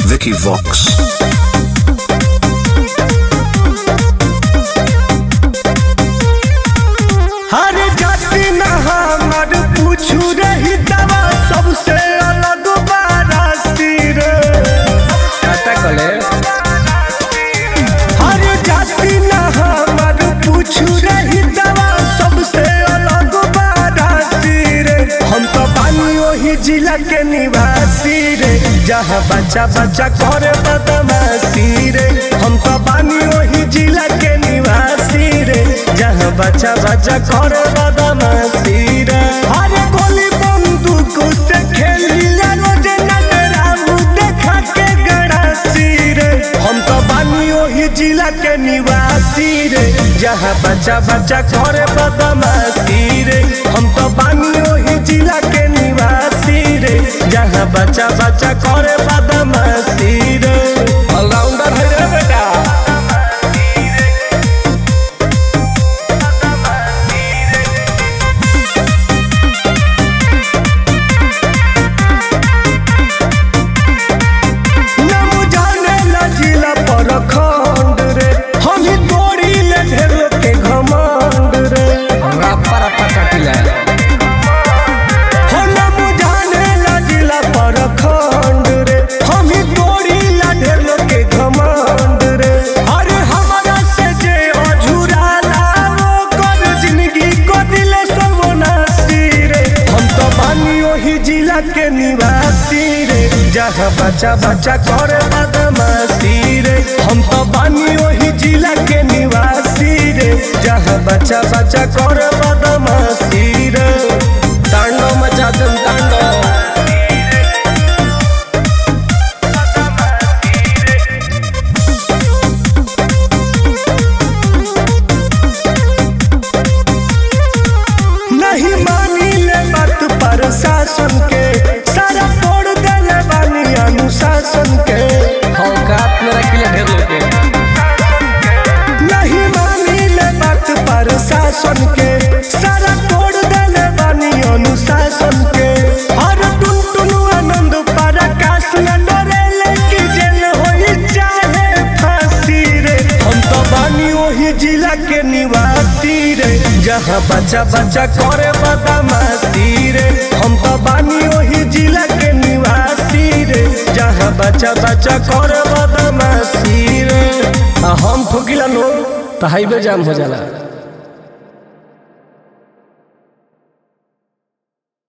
Vicky Vox. हर जाति न हमर पूछू रही दवा सबसे अलग बारासी रे हर जाति न हमर पूछू रही दवा सबसे अलग बारासी रे हम तो बानी वही जिला के निवासी रे जहाँ बच्चा बच्चा करे बदमाशी रे हम तो बानी वही जिला के निवासी रे जहाँ बच्चा बच्चा करे बदमाशी रे अरे गोली बंदूक से खेलिया रोज नटराऊ देखा के गड़ासी रे हम तो बानी वही जिला के निवासी रे जहाँ बच्चा बच्चा करे बदमाशी रे हम तो बानी वही जिला के निवासी रे जहाँ बच्चा बच्चा करे बदमाशी रे ऑलराउंडर है रे बेटा। खंड रे हम ही तोड़ी ले ढेर के घमंड रे रप्पा रप्पा काटिला हो न मुझाने लजिला पर खंड रे हम ही तोड़ी ले ढेर के घमंड रे अरे हमारा से जे अझुरा लाओ कर जिंदगी को दिले सर्वनाशी रे हम तो बानी वही जिला के निवासी रे जहाँ बच्चा बच्चा करे बदमाशी रे हम तो बानी वही जिला के निवासी रे जहाँ बच्चा बच्चा करे बदमाशी रे तांडव मचा दम तांडव नहीं मानी ले बात पर शासन के सारा तोड़ देले बानी अनुशासन के औकात में रखिले ढेर लोग के नहीं मानी ले बात पर शासन के सारा तोड़ देले बानी अनुशासन के हर टुन टुन आनंद पर आकाश न डरेले कि जेल होई चाहे फांसी रे हम तो बानी वही जिला के निवासी रे जहाँ बच्चा बच्चा करे बदमाशी रे हम तो बानी वही जिला के निवासी रे जहाँ बच्चा बच्चा करे बदमाशी रे हम ठोकिला नो तो हाईवे जाम हो जाला।